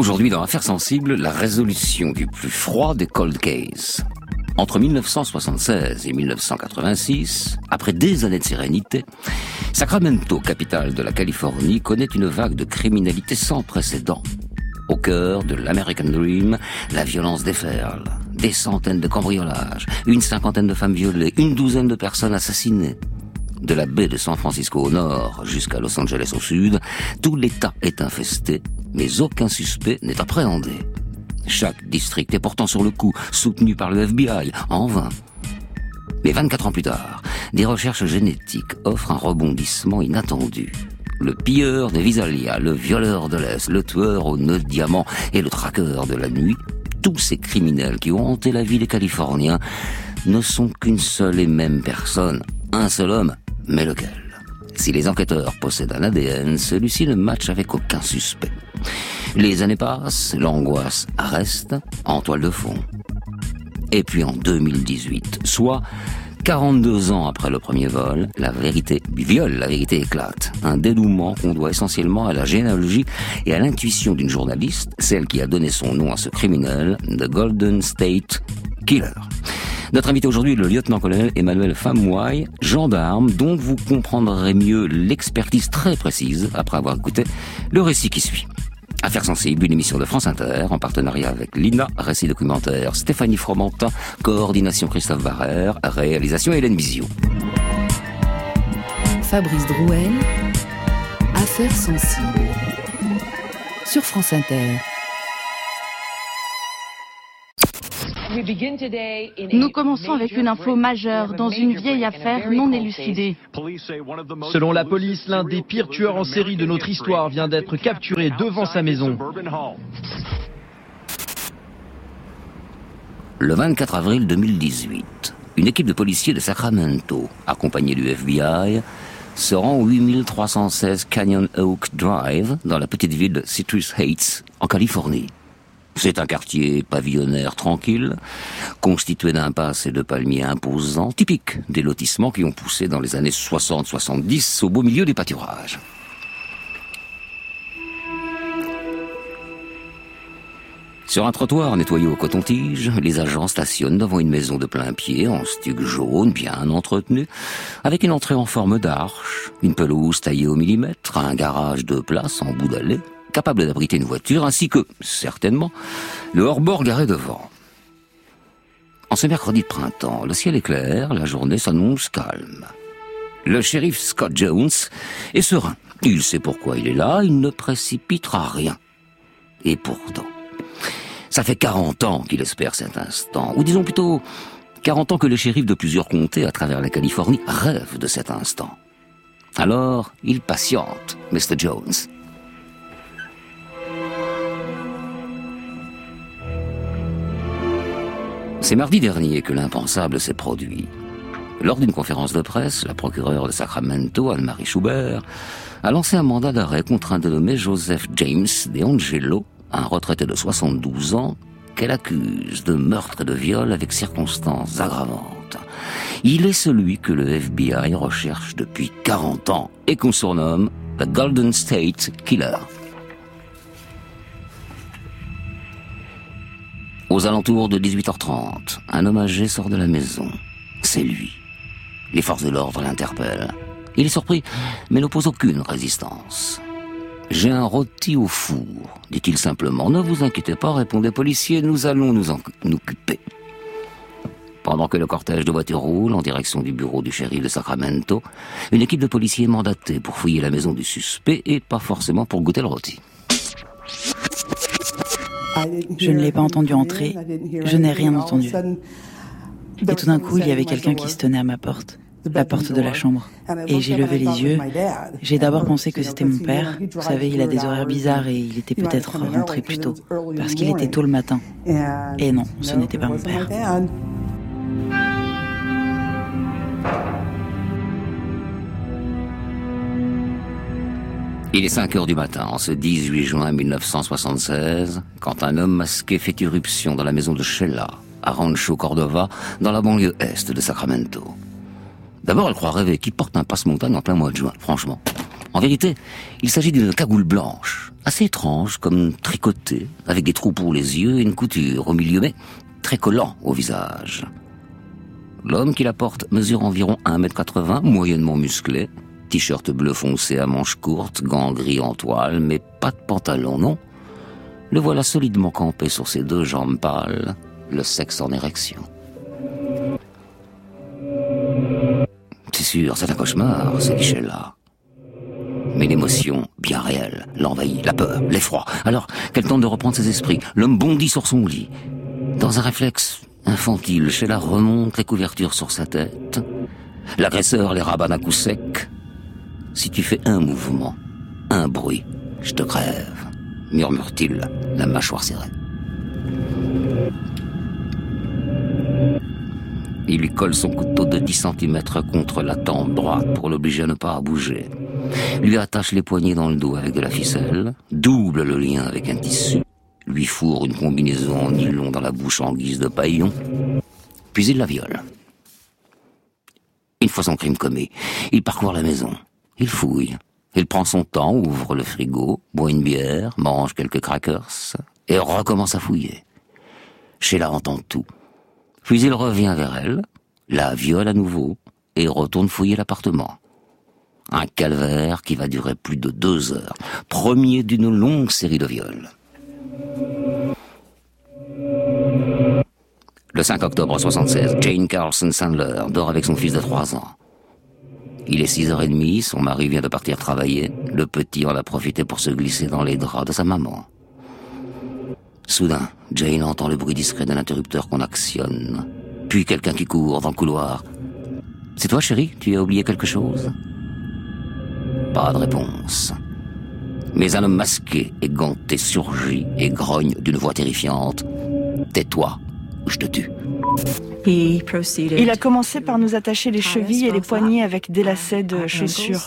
Aujourd'hui, dans Affaires sensibles, la résolution du plus froid des cold cases. Entre 1976 et 1986, après des années de sérénité, Sacramento, capitale de la Californie, connaît une vague de criminalité sans précédent. Au cœur de l'American Dream, la violence déferle. Des centaines de cambriolages, une cinquantaine de femmes violées, une douzaine de personnes assassinées. De la baie de San Francisco au nord jusqu'à Los Angeles au sud, tout l'État est infesté, mais aucun suspect n'est appréhendé. Chaque district est pourtant sur le coup, soutenu par le FBI, en vain. Mais 24 ans plus tard, des recherches génétiques offrent un rebondissement inattendu. Le pilleur de Visalia, le violeur de l'Est, le tueur aux nœuds de diamant et le traqueur de la nuit, tous ces criminels qui ont hanté la vie des Californiens ne sont qu'une seule et même personne, un seul homme, mais lequel ? Si les enquêteurs possèdent un ADN, celui-ci ne matche avec aucun suspect. Les années passent, l'angoisse reste en toile de fond. Et puis en 2018, soit 42 ans après le premier vol, la vérité éclate. Un dénouement qu'on doit essentiellement à la généalogie et à l'intuition d'une journaliste, celle qui a donné son nom à ce criminel, The Golden State Killer. Notre invité aujourd'hui est le lieutenant-colonel Emmanuel Famouaille, gendarme, dont vous comprendrez mieux l'expertise très précise après avoir écouté le récit qui suit. Affaires sensibles, une émission de France Inter, en partenariat avec l'INA, récit documentaire Stéphanie Fromentin, coordination Christophe Barrère, réalisation Hélène Bizio. Fabrice Drouel, Affaires sensibles, sur France Inter. Nous commençons avec une info majeure dans une vieille affaire non élucidée. Selon la police, l'un des pires tueurs en série de notre histoire vient d'être capturé devant sa maison. Le 24 avril 2018, une équipe de policiers de Sacramento, accompagnée du FBI, se rend au 8316 Canyon Oak Drive, dans la petite ville de Citrus Heights, en Californie. C'est un quartier pavillonnaire tranquille, constitué d'impasses et de palmiers imposants, typiques des lotissements qui ont poussé dans les années 60-70 au beau milieu des pâturages. Sur un trottoir nettoyé au coton-tige, les agents stationnent devant une maison de plein pied en stuc jaune, bien entretenue, avec une entrée en forme d'arche, une pelouse taillée au millimètre, un garage de place en bout d'allée, capable d'abriter une voiture, ainsi que, certainement, le hors-bord garé devant. En ce mercredi de printemps, le ciel est clair, la journée s'annonce calme. Le shérif Scott Jones est serein. Il sait pourquoi il est là, il ne précipitera rien. Et pourtant, ça fait 40 ans qu'il espère cet instant, ou disons plutôt 40 ans que les shérifs de plusieurs comtés à travers la Californie rêvent de cet instant. Alors, il patiente, Mr. Jones. C'est mardi dernier que l'impensable s'est produit. Lors d'une conférence de presse, la procureure de Sacramento, Anne-Marie Schubert, a lancé un mandat d'arrêt contre un dénommé Joseph James DeAngelo, un retraité de 72 ans, qu'elle accuse de meurtre et de viol avec circonstances aggravantes. Il est celui que le FBI recherche depuis 40 ans et qu'on surnomme The Golden State Killer. Aux alentours de 18h30, un homme âgé sort de la maison. C'est lui. Les forces de l'ordre l'interpellent. Il est surpris, mais n'oppose aucune résistance. « J'ai un rôti au four », dit-il simplement. « Ne vous inquiétez pas, répondent les policiers, nous allons nous en occuper. » Pendant que le cortège de voitures roule en direction du bureau du shérif de Sacramento, une équipe de policiers est mandatée pour fouiller la maison du suspect et pas forcément pour goûter le rôti. Je ne l'ai pas entendu entrer, je n'ai rien entendu. Et tout d'un coup, il y avait quelqu'un qui se tenait à ma porte, la porte de la chambre. Et j'ai levé les yeux. J'ai d'abord pensé que c'était mon père. Vous savez, il a des horaires bizarres et il était peut-être rentré plus tôt, parce qu'il était tôt le matin. Et non, ce n'était pas mon père. Il est 5 heures du matin, en ce 18 juin 1976, quand un homme masqué fait irruption dans la maison de Sheila, à Rancho Cordova, dans la banlieue est de Sacramento. D'abord, elle croit rêver qu'il porte un passe-montagne en plein mois de juin, franchement. En vérité, il s'agit d'une cagoule blanche, assez étrange, comme tricotée, avec des trous pour les yeux et une couture au milieu, mais très collant au visage. L'homme qui la porte mesure environ 1m80, moyennement musclé, t-shirt bleu foncé à manches courtes, gants gris en toile, mais pas de pantalon, non. Le voilà solidement campé sur ses 2 jambes pâles, le sexe en érection. C'est sûr, c'est un cauchemar, se dit Sheila. Mais l'émotion, bien réelle, l'envahit, la peur, l'effroi. Alors qu'elle tente de reprendre ses esprits, l'homme bondit sur son lit. Dans un réflexe infantile, Sheila remonte les couvertures sur sa tête. L'agresseur les rabat d'un coup sec. Si tu fais un mouvement, un bruit, je te crève, murmure-t-il, la mâchoire serrée. Il lui colle son couteau de 10 cm contre la tempe droite pour l'obliger à ne pas bouger. Lui attache les poignets dans le dos avec de la ficelle, double le lien avec un tissu, lui fourre une combinaison en nylon dans la bouche en guise de paillon, puis il la viole. Une fois son crime commis, il parcourt la maison, il fouille, il prend son temps, ouvre le frigo, boit une bière, mange quelques crackers et recommence à fouiller. Sheila entend tout. Puis il revient vers elle, la viole à nouveau et retourne fouiller l'appartement. Un calvaire qui va durer plus de 2 heures, premier d'une longue série de viols. Le 5 octobre 1976, Jane Carlson Sandler dort avec son fils de 3 ans. Il est 6h30, son mari vient de partir travailler, le petit en a profité pour se glisser dans les draps de sa maman. Soudain, Jane entend le bruit discret d'un interrupteur qu'on actionne. Puis quelqu'un qui court dans le couloir. « C'est toi, chérie? Tu as oublié quelque chose ?» Pas de réponse. Mais un homme masqué et ganté surgit et grogne d'une voix terrifiante. « Tais-toi, ou je te tue. » Il a commencé par nous attacher les chevilles et les poignets avec des lacets de chaussures.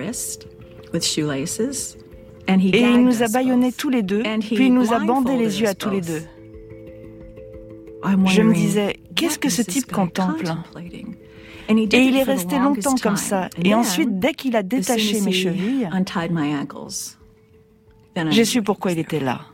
Et il nous a bâillonnés tous les deux, puis il nous a bandé les yeux à tous les deux. Je me disais, qu'est-ce que ce type contemple? Et il est resté longtemps comme ça. Et ensuite, dès qu'il a détaché mes chevilles, j'ai su pourquoi il était là.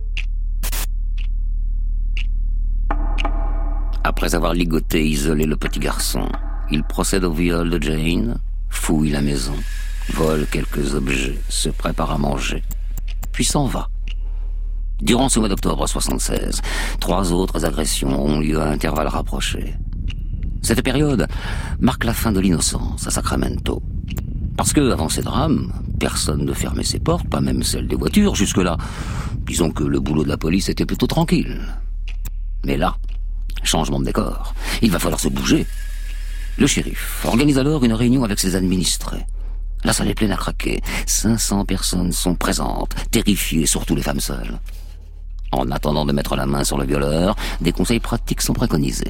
Après avoir ligoté et isolé le petit garçon, il procède au viol de Jane, fouille la maison, vole quelques objets, se prépare à manger, puis s'en va. Durant ce mois d'octobre 1976, 3 autres agressions ont lieu à intervalles rapprochés. Cette période marque la fin de l'innocence à Sacramento. Parce que, avant ces drames, personne ne fermait ses portes, pas même celles des voitures. Jusque-là, disons que le boulot de la police était plutôt tranquille. Mais là, changement de décor. Il va falloir se bouger. Le shérif organise alors une réunion avec ses administrés. La salle est pleine à craquer. 500 personnes sont présentes, terrifiées, surtout les femmes seules. En attendant de mettre la main sur le violeur, des conseils pratiques sont préconisés.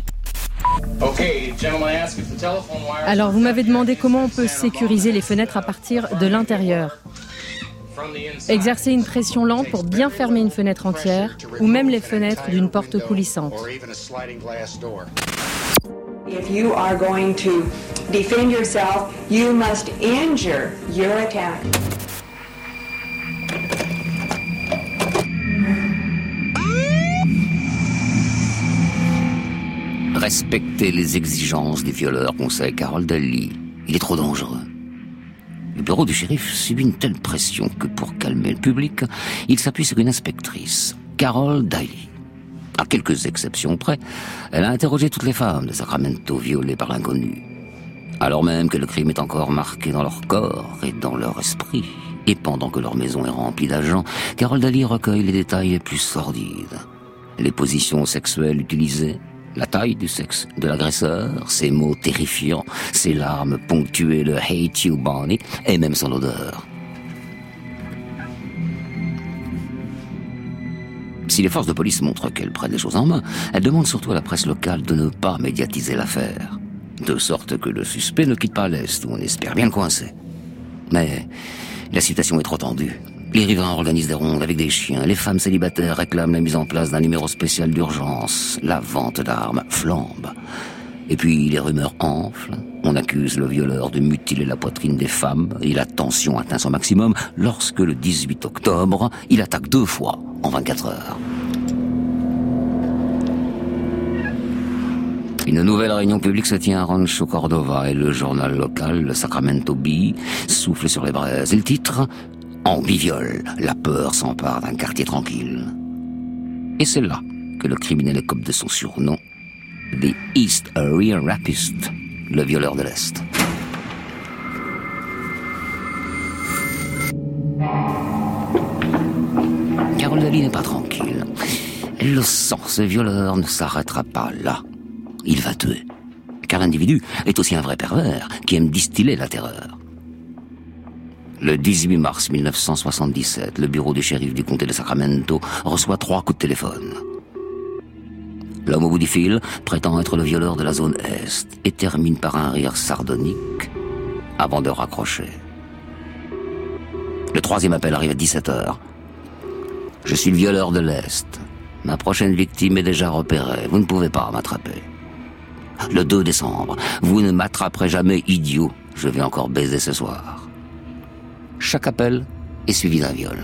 Alors, vous m'avez demandé comment on peut sécuriser les fenêtres à partir de l'intérieur. Exercer une pression lente pour bien fermer une fenêtre entière, ou même les fenêtres d'une porte coulissante. If you are going to defend yourself, you must injure your attack. Respectez les exigences des violeurs, conseille Carol Daly. Il est trop dangereux. Le bureau du shérif subit une telle pression que pour calmer le public, il s'appuie sur une inspectrice, Carol Daly. À quelques exceptions près, elle a interrogé toutes les femmes de Sacramento violées par l'inconnu. Alors même que le crime est encore marqué dans leur corps et dans leur esprit, et pendant que leur maison est remplie d'agents, Carol Daly recueille les détails les plus sordides. Les positions sexuelles utilisées, la taille du sexe de l'agresseur, ses mots terrifiants, ses larmes ponctuées de « Hate you, Bonnie » et même son odeur. Si les forces de police montrent qu'elles prennent les choses en main, elles demandent surtout à la presse locale de ne pas médiatiser l'affaire, de sorte que le suspect ne quitte pas l'Est, où on espère bien le coincer. Mais la situation est trop tendue. Les riverains organisent des rondes avec des chiens, les femmes célibataires réclament la mise en place d'un numéro spécial d'urgence, la vente d'armes flambe. Et puis les rumeurs enflent. On accuse le violeur de mutiler la poitrine des femmes et la tension atteint son maximum lorsque le 18 octobre, il attaque 2 fois en 24 heures. Une nouvelle réunion publique se tient à Rancho Cordova et le journal local, le Sacramento Bee, souffle sur les braises. Et le titre, en biviole, la peur s'empare d'un quartier tranquille. Et c'est là que le criminel écope de son surnom, The East Area Rapist, le violeur de l'Est. Carole Daly n'est pas tranquille. Elle le sent, ce violeur ne s'arrêtera pas là. Il va tuer. Car l'individu est aussi un vrai pervers qui aime distiller la terreur. Le 18 mars 1977, le bureau du shérif du comté de Sacramento reçoit 3 coups de téléphone. L'homme au bout du fil prétend être le violeur de la zone Est et termine par un rire sardonique avant de raccrocher. Le 3e appel arrive à 17h. Je suis le violeur de l'Est. Ma prochaine victime est déjà repérée. Vous ne pouvez pas m'attraper. Le 2 décembre, vous ne m'attraperez jamais, idiot. Je vais encore baiser ce soir. Chaque appel est suivi d'un viol.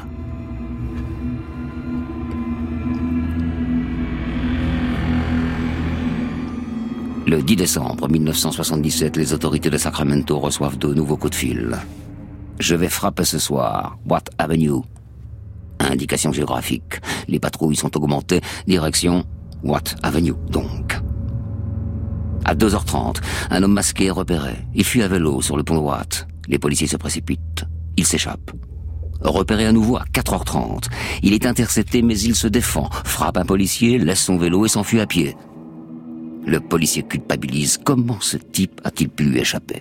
Le 10 décembre 1977, les autorités de Sacramento reçoivent 2 nouveaux coups de fil. Je vais frapper ce soir. Watt Avenue. Indication géographique. Les patrouilles sont augmentées. Direction Watt Avenue, donc. À 2h30, un homme masqué est repéré. Il fuit à vélo sur le pont de Watt. Les policiers se précipitent. Il s'échappe. Repéré à nouveau à 4h30. Il est intercepté mais il se défend, frappe un policier, laisse son vélo et s'enfuit à pied. Le policier culpabilise. Comment ce type a-t-il pu lui échapper?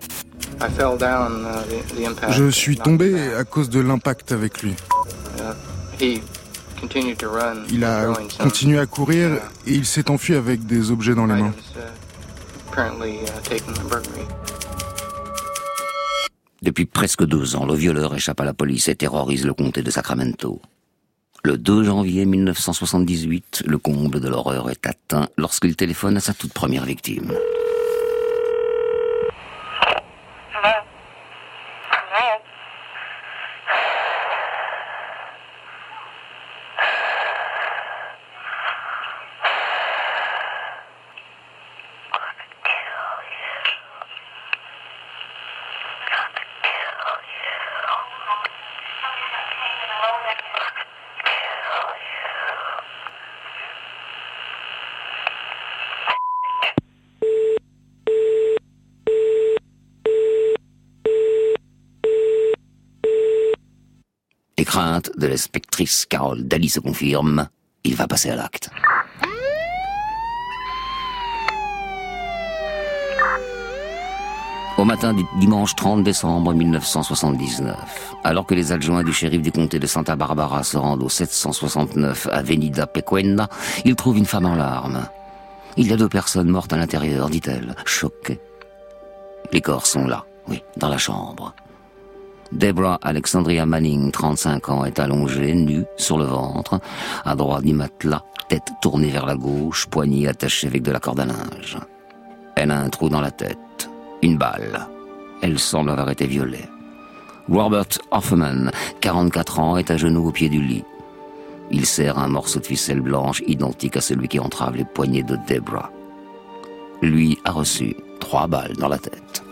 Je suis tombé à cause de l'impact avec lui. Il a continué à courir et il s'est enfui avec des objets dans les mains. Depuis presque 2 ans, le violeur échappe à la police et terrorise le comté de Sacramento. Le 2 janvier 1978, le comble de l'horreur est atteint lorsqu'il téléphone à sa toute première victime. Les craintes de l'inspectrice Carole Daly se confirment. Il va passer à l'acte. Au matin du dimanche 30 décembre 1979, alors que les adjoints du shérif du comté de Santa Barbara se rendent au 769 Avenida Pequena, ils trouvent une femme en larmes. Il y a 2 personnes mortes à l'intérieur, dit-elle, choquée. Les corps sont là, oui, dans la chambre. Deborah Alexandria Manning, 35 ans, est allongée, nue, sur le ventre, à droite du matelas, tête tournée vers la gauche, poignet attaché avec de la corde à linge. Elle a un trou dans la tête, une balle. Elle semble avoir été violée. Robert Hoffman, 44 ans, est à genoux au pied du lit. Il serre un morceau de ficelle blanche identique à celui qui entrave les poignets de Deborah. Lui a reçu 3 balles dans la tête.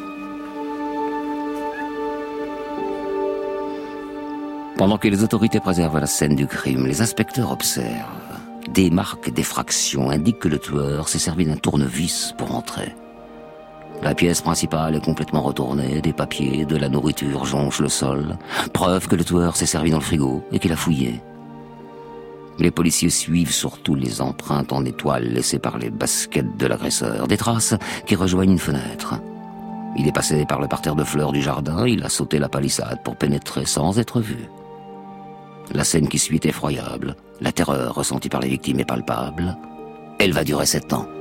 Pendant que les autorités préservent la scène du crime, les inspecteurs observent. Des marques d'effraction indiquent que le tueur s'est servi d'un tournevis pour entrer. La pièce principale est complètement retournée, des papiers, de la nourriture jonchent le sol, preuve que le tueur s'est servi dans le frigo et qu'il a fouillé. Les policiers suivent surtout les empreintes en étoiles laissées par les baskets de l'agresseur, des traces qui rejoignent une fenêtre. Il est passé par le parterre de fleurs du jardin, il a sauté la palissade pour pénétrer sans être vu. La scène qui suit est effroyable. La terreur ressentie par les victimes est palpable. Elle va durer 7 ans.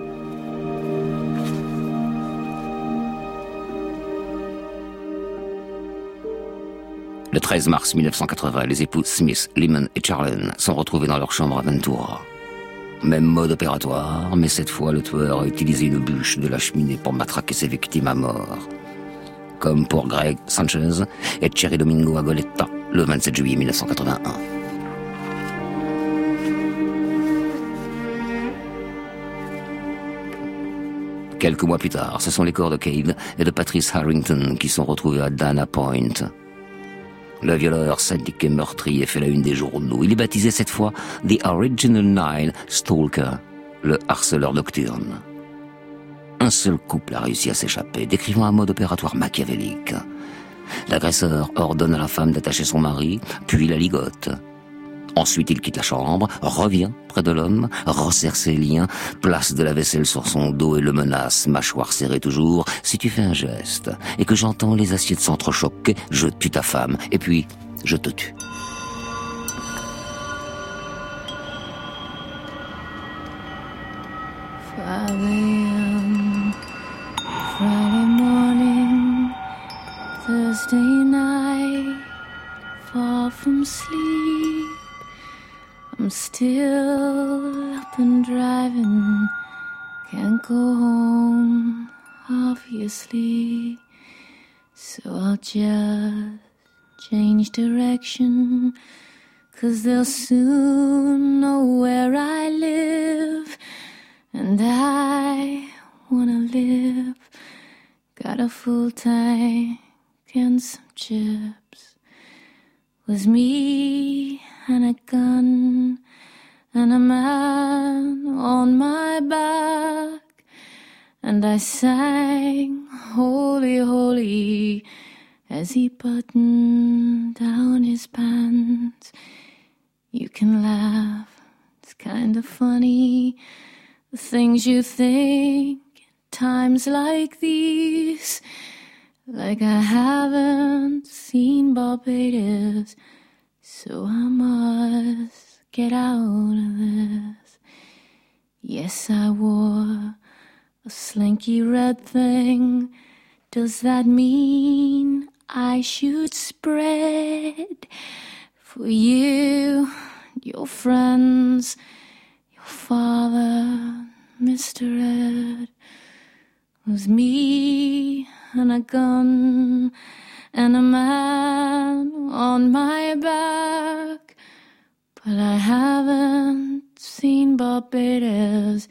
Le 13 mars 1980, les époux Smith, Lehman et Charlen sont retrouvés dans leur chambre à Ventura. Même mode opératoire, mais cette fois le tueur a utilisé une bûche de la cheminée pour matraquer ses victimes à mort. Comme pour Greg Sanchez et Cherry Domingo Agoletta, le 27 juillet 1981. Quelques mois plus tard, ce sont les corps de Cade et de Patrice Harrington qui sont retrouvés à Dana Point. Le violeur sadique et meurtrier fait la une des journaux. Il est baptisé cette fois The Original Nile Stalker, le harceleur nocturne. Un seul couple a réussi à s'échapper, décrivant un mode opératoire machiavélique. L'agresseur ordonne à la femme d'attacher son mari, puis la ligote. Ensuite, il quitte la chambre, revient près de l'homme, resserre ses liens, place de la vaisselle sur son dos et le menace, mâchoire serrée toujours. Si tu fais un geste et que j'entends les assiettes s'entrechoquer, je tue ta femme et puis je te tue. Friday morning, Thursday night, far from sleep. I'm still up and driving, can't go home, obviously. So I'll just change direction, 'cause they'll soon know where I live. And I wanna live, got a full tank and some chips. Was me and a gun and a man on my back, and I sang Holy, Holy as he buttoned down his pants. You can laugh, it's kind of funny, the things you think in times like these. Like I haven't seen Barbados, so I must get out of this. Yes, I wore a slinky red thing. Does that mean I should spread for you, your friends, your father, Mr. Ed? Was me and a gun and a man on my back, but I haven't seen Barbados,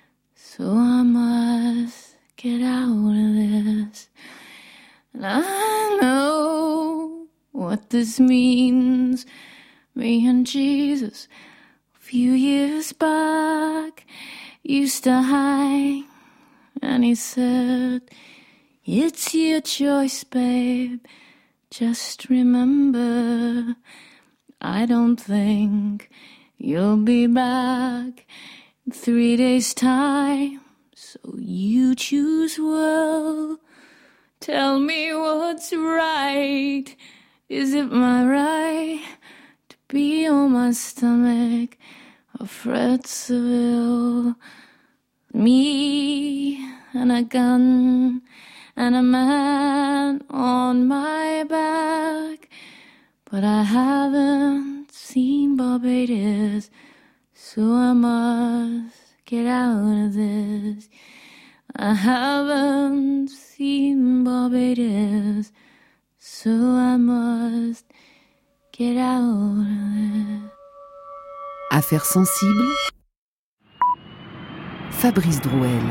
so I must get out of this. And I know what this means. Me and Jesus, a few years back, used to hang, and he said, it's your choice, babe. Just remember, I don't think you'll be back in 3 days' time. So you choose well. Tell me what's right. Is it my right to be on my stomach or Fred Seville? Me and a gun and a man on my back, but I haven't seen Barbados, so I must get out of this. I haven't seen Barbados, so I must get out of this. Affaires sensibles, Fabrice Drouel.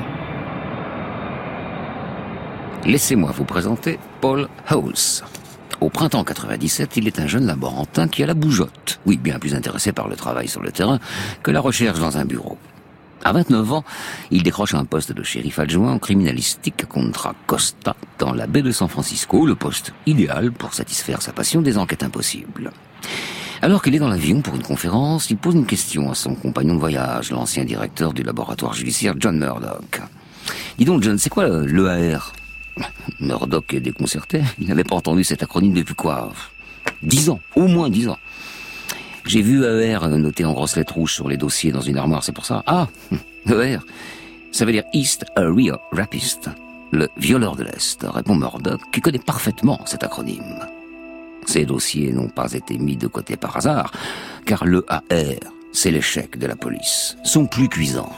Laissez-moi vous présenter Paul House. Au printemps 97, il est un jeune laborantin qui a la bougeotte. Oui, bien plus intéressé par le travail sur le terrain que la recherche dans un bureau. À 29 ans, il décroche un poste de shérif adjoint en criminalistique à Contra Costa, dans la baie de San Francisco, le poste idéal pour satisfaire sa passion des enquêtes impossibles. Alors qu'il est dans l'avion pour une conférence, il pose une question à son compagnon de voyage, l'ancien directeur du laboratoire judiciaire John Murdoch. Dis donc, John, c'est quoi l'EAR ? Murdoch est déconcerté. Il n'avait pas entendu cet acronyme depuis quoi ? 10 ans, au moins 10 ans. J'ai vu ER noté en grosses lettres rouges sur les dossiers dans une armoire, c'est pour ça. Ah, ER, ça veut dire East Area Rapist, le violeur de l'Est, répond Murdoch, qui connaît parfaitement cet acronyme. Ces dossiers n'ont pas été mis de côté par hasard, car l'EAR c'est l'échec de la police. Son plus cuisant.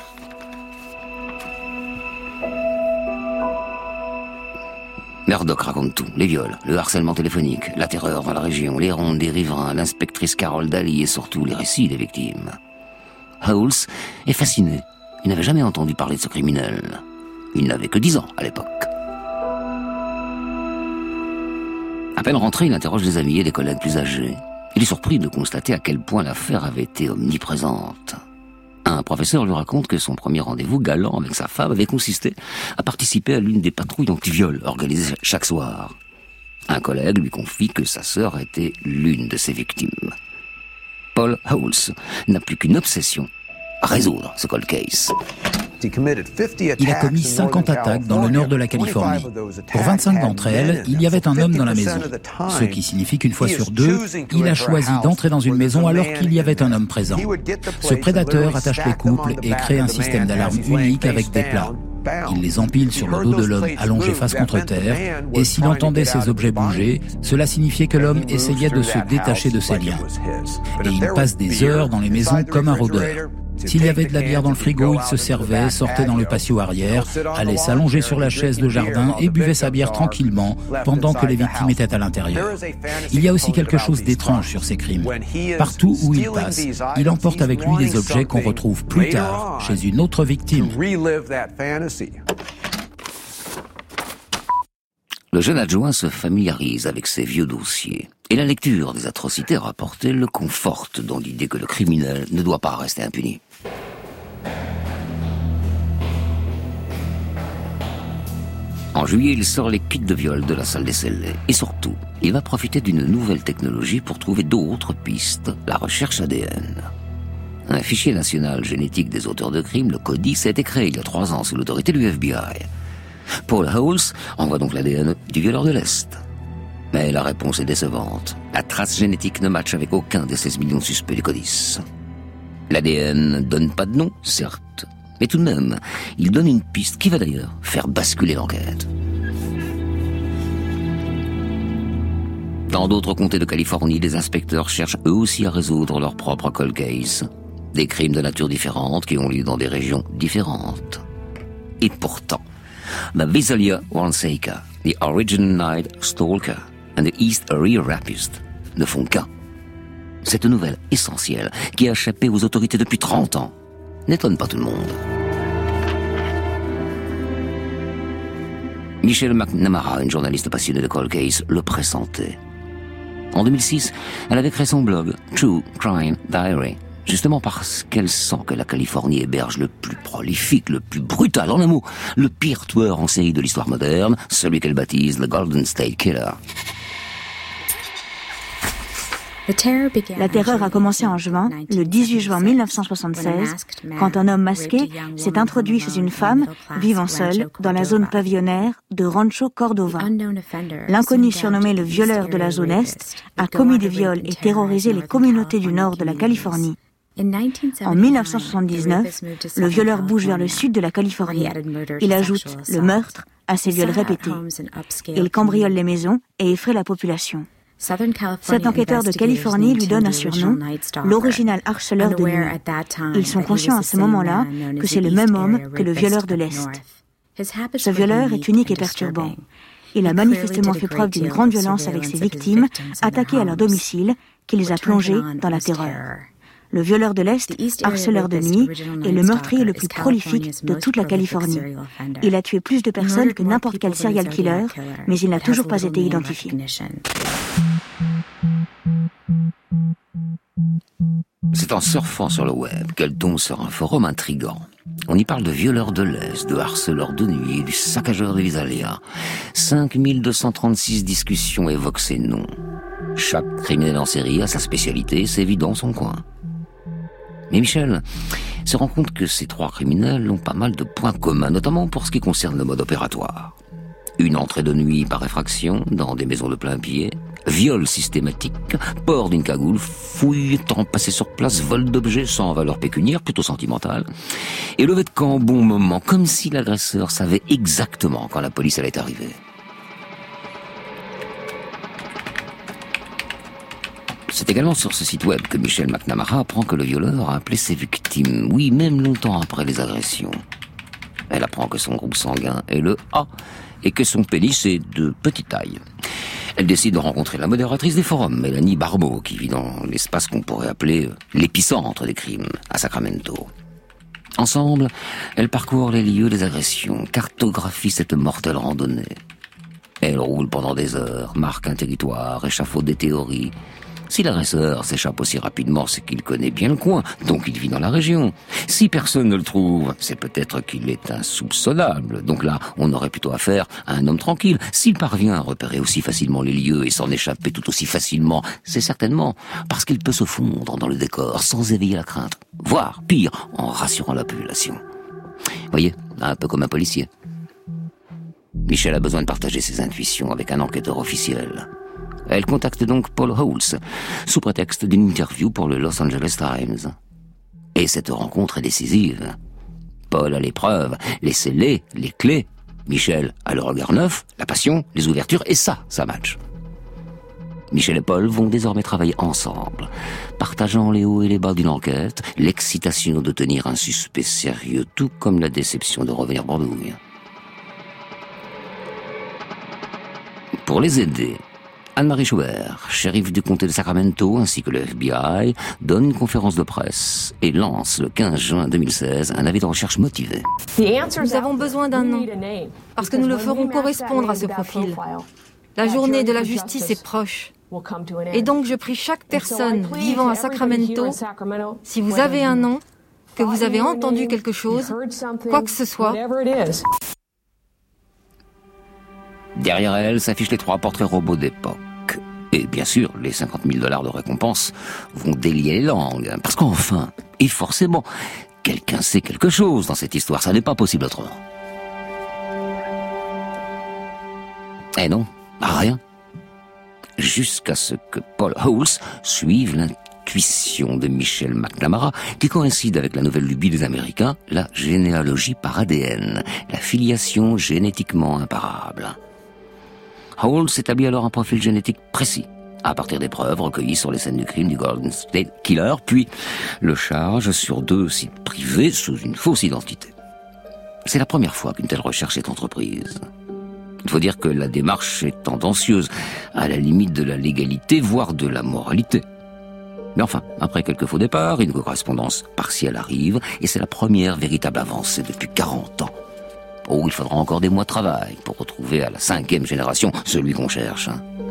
Murdoch raconte tout. Les viols, le harcèlement téléphonique, la terreur dans la région, les rondes des riverains, l'inspectrice Carol Daly et surtout les récits des victimes. Howells est fasciné. Il n'avait jamais entendu parler de ce criminel. Il n'avait que 10 ans à l'époque. À peine rentré, il interroge des amis et des collègues plus âgés. Il est surpris de constater à quel point l'affaire avait été omniprésente. Un professeur lui raconte que son premier rendez-vous galant avec sa femme avait consisté à participer à l'une des patrouilles anti-viol organisées chaque soir. Un collègue lui confie que sa sœur était l'une de ses victimes. Paul Howells n'a plus qu'une obsession, résoudre ce cold case. Il a commis 50 attaques dans le nord de la Californie. Pour 25 d'entre elles, il y avait un homme dans la maison. Ce qui signifie qu'une fois sur deux, il a choisi d'entrer dans une maison alors qu'il y avait un homme présent. Ce prédateur attache les couples et crée un système d'alarme unique avec des plats. Il les empile sur le dos de l'homme allongé face contre terre, et s'il entendait ces objets bouger, cela signifiait que l'homme essayait de se détacher de ses liens. Et il passe des heures dans les maisons comme un rôdeur. S'il y avait de la bière dans le frigo, il se servait, sortait dans le patio arrière, allait s'allonger sur la chaise de jardin et buvait sa bière tranquillement pendant que les victimes étaient à l'intérieur. Il y a aussi quelque chose d'étrange sur ces crimes. Partout où il passe, il emporte avec lui des objets qu'on retrouve plus tard chez une autre victime. Le jeune adjoint se familiarise avec ces vieux dossiers. Et la lecture des atrocités rapportées le conforte dans l'idée que le criminel ne doit pas rester impuni. En juillet, il sort les kits de viol de la salle des scellés. Et surtout, il va profiter d'une nouvelle technologie pour trouver d'autres pistes, la recherche ADN. Un fichier national génétique des auteurs de crimes, le CODIS, a été créé il y a 3 ans sous l'autorité du FBI. Paul Howells envoie donc l'ADN du violeur de l'Est. Mais la réponse est décevante. La trace génétique ne matche avec aucun des 16 millions de suspects du CODIS. L'ADN ne donne pas de nom, certes, mais tout de même, il donne une piste qui va d'ailleurs faire basculer l'enquête. Dans d'autres comtés de Californie, les inspecteurs cherchent eux aussi à résoudre leur propre cold case. Des crimes de nature différente qui ont lieu dans des régions différentes. Et pourtant, The Visalia Wanseka, The Original Night Stalker and the East Area Rapist ne font qu'un. Cette nouvelle essentielle, qui a échappé aux autorités depuis 30 ans, n'étonne pas tout le monde. Michelle McNamara, une journaliste passionnée de cold case, le pressentait. En 2006, elle avait créé son blog True Crime Diary, justement parce qu'elle sent que la Californie héberge le plus prolifique, le plus brutal, en un mot, le pire tueur en série de l'histoire moderne, celui qu'elle baptise le Golden State Killer. La terreur a commencé en juin, le 18 juin 1976, quand un homme masqué s'est introduit chez une femme vivant seule dans la zone pavillonnaire de Rancho Cordova. L'inconnu, surnommé le violeur de la zone Est, a commis des viols et terrorisé les communautés du nord de la Californie. En 1979, le violeur bouge vers le sud de la Californie. Il ajoute le meurtre à ses viols répétés. Il cambriole les maisons et effraie la population. Cet enquêteur de Californie lui donne un surnom, l'original harceleur de nuit. Ils sont conscients à ce moment-là que c'est le même homme que le violeur de l'Est. Ce violeur est unique et perturbant. Il a manifestement fait preuve d'une grande violence avec ses victimes, attaquées à leur domicile, qui les a plongées dans la terreur. Le violeur de l'Est, harceleur de nuit, est le meurtrier le plus prolifique de toute la Californie. Il a tué plus de personnes que n'importe quel serial killer, mais il n'a toujours pas été identifié. C'est en surfant sur le web qu'elle tombe sur un forum intrigant. On y parle de violeurs de l'Est, de harceleurs de nuit et du saccageur de Visalia. 5236 discussions évoquent ces noms. Chaque criminel en série a sa spécialité, ses vies dans son coin. Mais Michel se rend compte que ces 3 criminels ont pas mal de points communs, notamment pour ce qui concerne le mode opératoire. Une entrée de nuit par effraction dans des maisons de plein pied, viol systématique, port d'une cagoule, fouille, temps passé sur place, vol d'objets sans valeur pécuniaire, plutôt sentimentale, et levée de camp au bon moment, comme si l'agresseur savait exactement quand la police allait arriver. C'est également sur ce site web que Michelle McNamara apprend que le violeur a appelé ses victimes, oui, même longtemps après les agressions. Elle apprend que son groupe sanguin est le A et que son pénis est de petite taille. Elle décide de rencontrer la modératrice des forums, Mélanie Barbeau, qui vit dans l'espace qu'on pourrait appeler l'épicentre des crimes, à Sacramento. Ensemble, elles parcourent les lieux des agressions, cartographient cette mortelle randonnée. Elle roule pendant des heures, marque un territoire, échafaude des théories. Si l'agresseur s'échappe aussi rapidement, c'est qu'il connaît bien le coin, donc il vit dans la région. Si personne ne le trouve, c'est peut-être qu'il est insoupçonnable. Donc là, on aurait plutôt affaire à un homme tranquille. S'il parvient à repérer aussi facilement les lieux et s'en échapper tout aussi facilement, c'est certainement parce qu'il peut se fondre dans le décor sans éveiller la crainte. Voire, pire, en rassurant la population. Voyez, un peu comme un policier. Michelle a besoin de partager ses intuitions avec un enquêteur officiel. Elle contacte donc Paul Holes, sous prétexte d'une interview pour le Los Angeles Times. Et cette rencontre est décisive. Paul a les preuves, les scellés, les clés. Michelle a le regard neuf, la passion, les ouvertures, et ça match. Michelle et Paul vont désormais travailler ensemble, partageant les hauts et les bas d'une enquête, l'excitation de tenir un suspect sérieux, tout comme la déception de revenir bredouille. Pour les aider, Anne-Marie Schubert, shérif du comté de Sacramento, ainsi que le FBI, donne une conférence de presse et lance le 15 juin 2016 un avis de recherche motivé. Nous avons besoin d'un nom, parce que nous le ferons correspondre à ce profil. La journée de la justice est proche. Et donc je prie chaque personne vivant à Sacramento, si vous avez un nom, que vous avez entendu quelque chose, quoi que ce soit. Derrière elle s'affichent les 3 portraits robots d'époque. Et bien sûr, les $50 000 de récompense vont délier les langues. Parce qu'enfin, et forcément, quelqu'un sait quelque chose dans cette histoire. Ça n'est pas possible autrement. Eh non, rien. Jusqu'à ce que Paul Holes suive l'intuition de Michelle McNamara, qui coïncide avec la nouvelle lubie des Américains, la généalogie par ADN, la filiation génétiquement imparable. Holes établit alors un profil génétique précis, à partir des preuves recueillies sur les scènes du crime du Golden State Killer, puis le charge sur 2 sites privés sous une fausse identité. C'est la première fois qu'une telle recherche est entreprise. Il faut dire que la démarche est tendancieuse, à la limite de la légalité, voire de la moralité. Mais enfin, après quelques faux départs, une correspondance partielle arrive, et c'est la première véritable avancée depuis 40 ans. Oh, il faudra encore des mois de travail pour retrouver à la 5e génération celui qu'on cherche.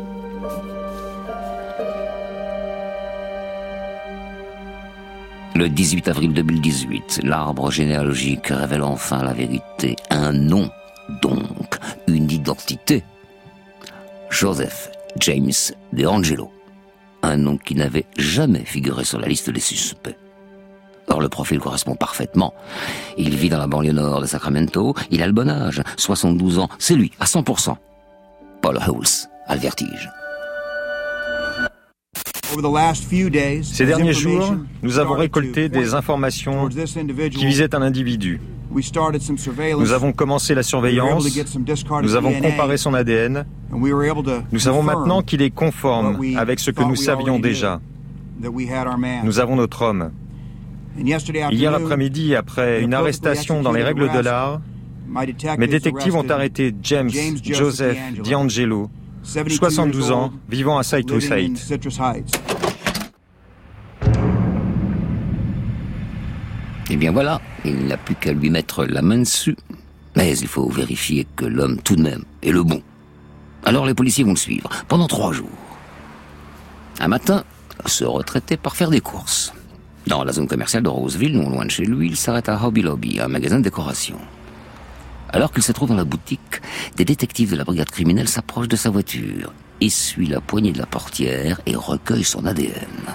Le 18 avril 2018, l'arbre généalogique révèle enfin la vérité. Un nom, donc, une identité. Joseph James DeAngelo. Un nom qui n'avait jamais figuré sur la liste des suspects. Or, le profil correspond parfaitement. Il vit dans la banlieue nord de Sacramento, il a le bon âge, 72 ans, c'est lui, à 100%. Paul Holes a le vertige. Ces derniers jours, nous avons récolté des informations qui visaient un individu. Nous avons commencé la surveillance, nous avons comparé son ADN, nous savons maintenant qu'il est conforme avec ce que nous savions déjà. Nous avons notre homme. Hier après-midi, après une arrestation dans les règles de l'art, mes détectives ont arrêté James Joseph DeAngelo, 72 ans, vivant à Citrus Heights. Eh bien voilà, il n'a plus qu'à lui mettre la main dessus. Mais il faut vérifier que l'homme, tout de même, est le bon. Alors les policiers vont le suivre, pendant 3 jours. Un matin, ce retraité part faire des courses. Dans la zone commerciale de Roseville, non loin de chez lui, il s'arrête à Hobby Lobby, un magasin de décoration. Alors qu'il se trouve dans la boutique, des détectives de la brigade criminelle s'approchent de sa voiture, essuient la poignée de la portière et recueillent son ADN.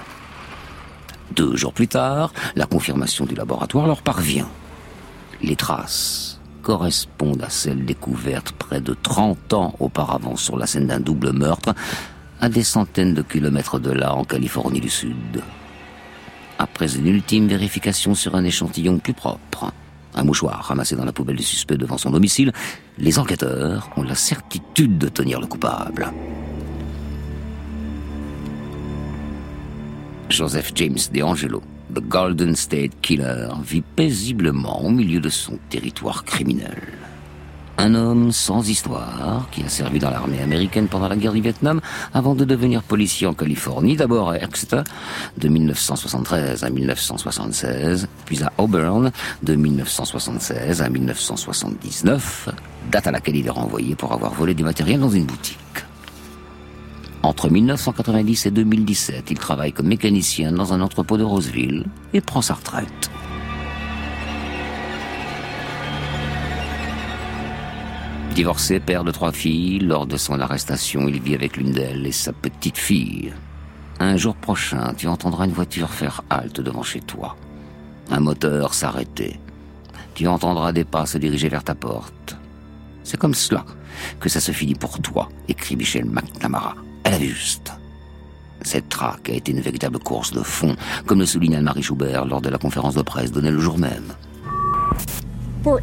2 jours plus tard, la confirmation du laboratoire leur parvient. Les traces correspondent à celles découvertes près de 30 ans auparavant sur la scène d'un double meurtre, à des centaines de kilomètres de là, en Californie du Sud. Après une ultime vérification sur un échantillon plus propre, un mouchoir ramassé dans la poubelle du suspect devant son domicile, les enquêteurs ont la certitude de tenir le coupable. Joseph James DeAngelo, The Golden State Killer, vit paisiblement au milieu de son territoire criminel. Un homme sans histoire qui a servi dans l'armée américaine pendant la guerre du Vietnam avant de devenir policier en Californie, d'abord à Exeter de 1973 à 1976, puis à Auburn de 1976 à 1979, date à laquelle il est renvoyé pour avoir volé du matériel dans une boutique. Entre 1990 et 2017, il travaille comme mécanicien dans un entrepôt de Roseville et prend sa retraite. Divorcé, père de 3 filles, lors de son arrestation, il vit avec l'une d'elles et sa petite fille. Un jour prochain, tu entendras une voiture faire halte devant chez toi. Un moteur s'arrêter. Tu entendras des pas se diriger vers ta porte. C'est comme cela que ça se finit pour toi, écrit Michelle McNamara. Elle a vu juste. Cette traque a été une véritable course de fond, comme le souligne Anne-Marie Schubert lors de la conférence de presse donnée le jour même. Pour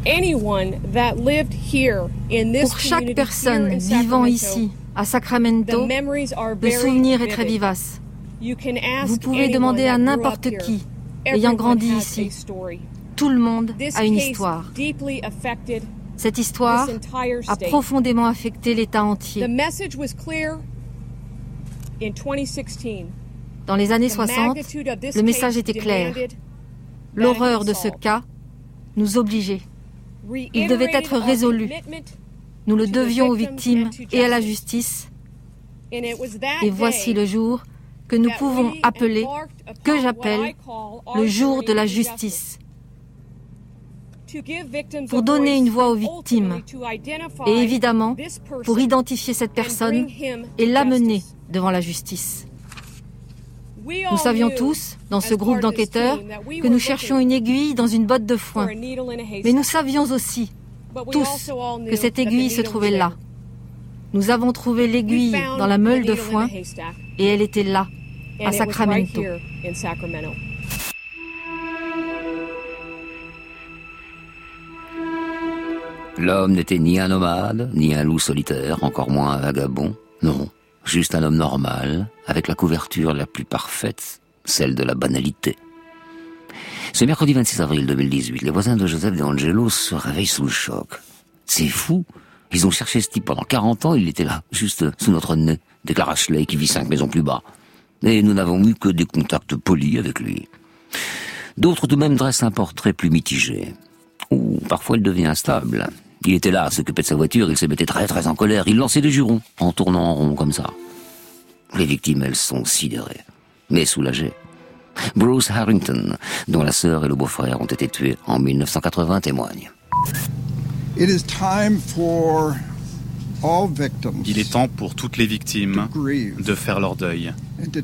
chaque personne vivant ici, à Sacramento, le souvenir est très vivace. Vous pouvez demander à n'importe qui, ayant grandi ici. Tout le monde a une histoire. Cette histoire a profondément affecté l'État entier. Dans les années 60, le message était clair. L'horreur de ce cas nous obligeait. Il devait être résolu. Nous le devions aux victimes et à la justice. Et voici le jour que nous pouvons appeler, que j'appelle, le jour de la justice. Pour donner une voix aux victimes et évidemment pour identifier cette personne et l'amener devant la justice. Nous savions tous, dans ce groupe d'enquêteurs, que nous cherchions une aiguille dans une botte de foin. Mais nous savions aussi, tous, que cette aiguille se trouvait là. Nous avons trouvé l'aiguille dans la meule de foin et elle était là, à Sacramento. L'homme n'était ni un nomade, ni un loup solitaire, encore moins un vagabond. Non, juste un homme normal, avec la couverture la plus parfaite, celle de la banalité. Ce mercredi 26 avril 2018, les voisins de Joseph DeAngelo se réveillent sous le choc. C'est fou. Ils ont cherché ce type pendant 40 ans, il était là, juste sous notre nez, déclare Ashley, qui vit 5 maisons plus bas. Et nous n'avons eu que des contacts polis avec lui. D'autres tout de même dressent un portrait plus mitigé. Ou parfois il devient instable. Il était là, s'occupait de sa voiture, il se mettait très très en colère, il lançait des jurons, en tournant en rond comme ça. Les victimes, elles sont sidérées, mais soulagées. Bruce Harrington, dont la sœur et le beau-frère ont été tués en 1980, témoigne. Il est temps pour toutes les victimes de faire leur deuil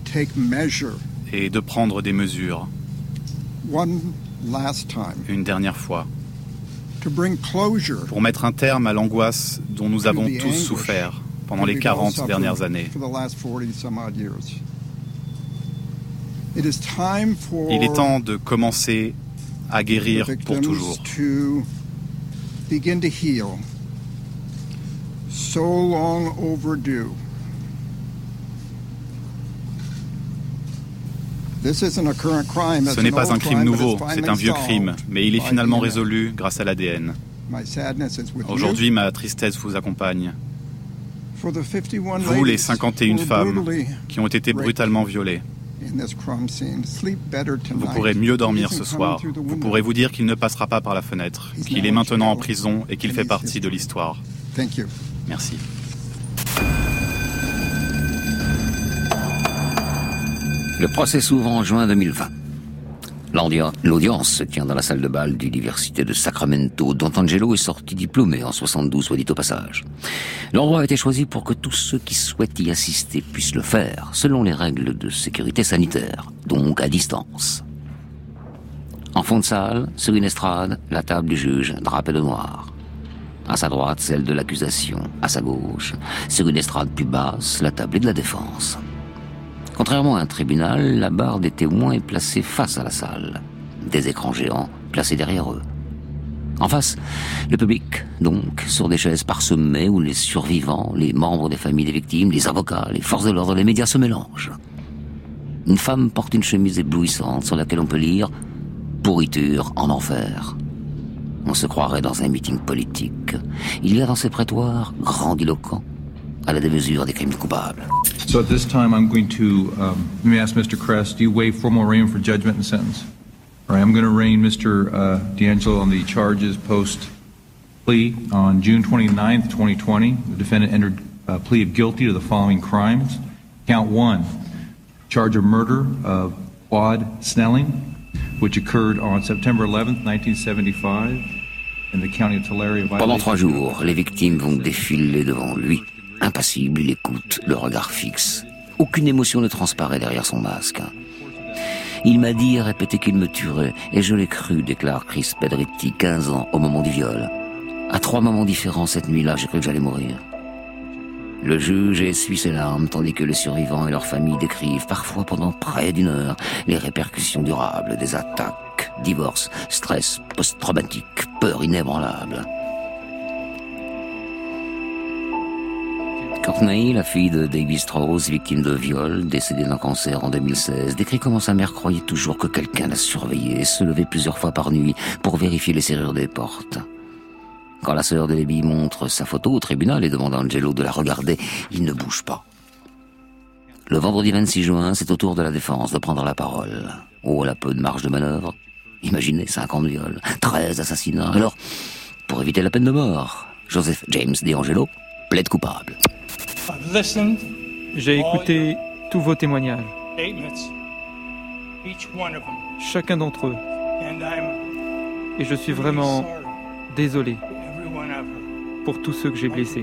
et de prendre des mesures. Une dernière fois. Pour mettre un terme à l'angoisse dont nous avons tous souffert pendant les 40 dernières années. Il est temps de commencer à guérir pour toujours. Ce n'est pas un crime nouveau, c'est un vieux crime, mais il est finalement résolu grâce à l'ADN. Aujourd'hui, ma tristesse vous accompagne. Vous, les 51 femmes qui ont été brutalement violées. Vous pourrez mieux dormir ce soir. Vous pourrez vous dire qu'il ne passera pas par la fenêtre, qu'il est maintenant en prison et qu'il fait partie de l'histoire. Merci. Le procès s'ouvre en juin 2020. L'audience se tient dans la salle de bal de l'université de Sacramento, dont Angelo est sorti diplômé en 72, soit dit au passage. L'endroit a été choisi pour que tous ceux qui souhaitent y assister puissent le faire, selon les règles de sécurité sanitaire, donc à distance. En fond de salle, sur une estrade, la table du juge, drapée de noir. À sa droite, celle de l'accusation. À sa gauche, sur une estrade plus basse, la table de la défense. Contrairement à un tribunal, la barre des témoins est placée face à la salle. Des écrans géants placés derrière eux. En face, le public, donc, sur des chaises parsemées où les survivants, les membres des familles des victimes, les avocats, les forces de l'ordre, les médias se mélangent. Une femme porte une chemise éblouissante sur laquelle on peut lire « Pourriture en enfer ». On se croirait dans un meeting politique. Il y a dans ces prétoires, grandiloquents, à la démesure des crimes coupables. So at this time, I'm going to, let me ask Mr. Kress, do you waive formal arraignment for judgment and sentence? All right, I'm going to arraign Mr. D'Angelo on the charges post-plea. On June 29th, 2020, the defendant entered a plea of guilty to the following crimes. Count 1, charge of murder of Claude Snelling, which occurred on September 11th, 1975, in the county of Tulare. Pendant 3 jours, les victimes vont défiler devant lui. Impassible, il écoute, le regard fixe. Aucune émotion ne transparaît derrière son masque. Il m'a dit et répété qu'il me tuerait, et je l'ai cru, déclare Chris Pedretti, 15 ans, au moment du viol. À 3 moments différents cette nuit-là, j'ai cru que j'allais mourir. Le juge essuie ses larmes, tandis que les survivants et leurs familles décrivent, parfois pendant près d'1 heure, les répercussions durables des attaques, divorce, stress post-traumatique, peur inébranlable. Courtney, la fille de Davy Strauss, victime de viol, décédée d'un cancer en 2016, décrit comment sa mère croyait toujours que quelqu'un la surveillait et se levait plusieurs fois par nuit pour vérifier les serrures des portes. Quand la sœur de Debbie montre sa photo au tribunal et demande à Angelo de la regarder, il ne bouge pas. Le vendredi 26 juin, c'est au tour de la défense de prendre la parole. Oh, elle a peu de marge de manœuvre. Imaginez 50 viols, 13 assassinats. Alors, pour éviter la peine de mort, Joseph James D'Angelo plaide coupable. J'ai écouté tous vos témoignages, chacun d'entre eux, et je suis vraiment désolé pour tous ceux que j'ai blessés.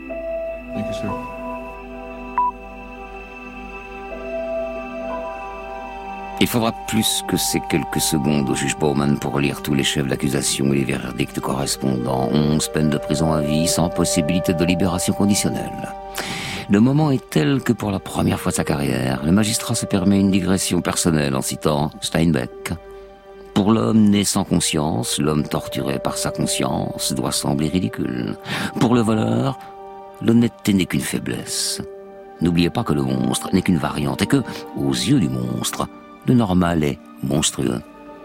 Il faudra plus que ces quelques secondes au juge Bowman pour lire tous les chefs d'accusation et les verdicts correspondants. 11 peines de prison à vie sans possibilité de libération conditionnelle. Le moment est tel que pour la première fois de sa carrière, le magistrat se permet une digression personnelle en citant Steinbeck. Pour l'homme né sans conscience, l'homme torturé par sa conscience doit sembler ridicule. Pour le voleur, l'honnêteté n'est qu'une faiblesse. N'oubliez pas que le monstre n'est qu'une variante et que, aux yeux du monstre, le normal est monstrueux.